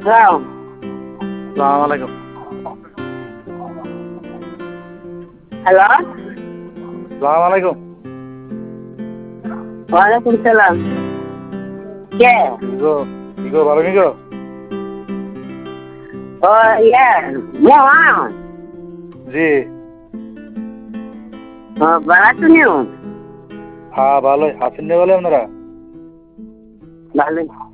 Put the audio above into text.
সালাম সালাম আলাইকুম। হ্যালো সালাম আলাইকুম। ওয়ালাইকুম সালাম কে কি গো ভালো নি গো? ও ইয়ে মোহন জি ভালো শুনিও হ্যাঁ ভালোই আছেন না বলে আপনারা? ভালো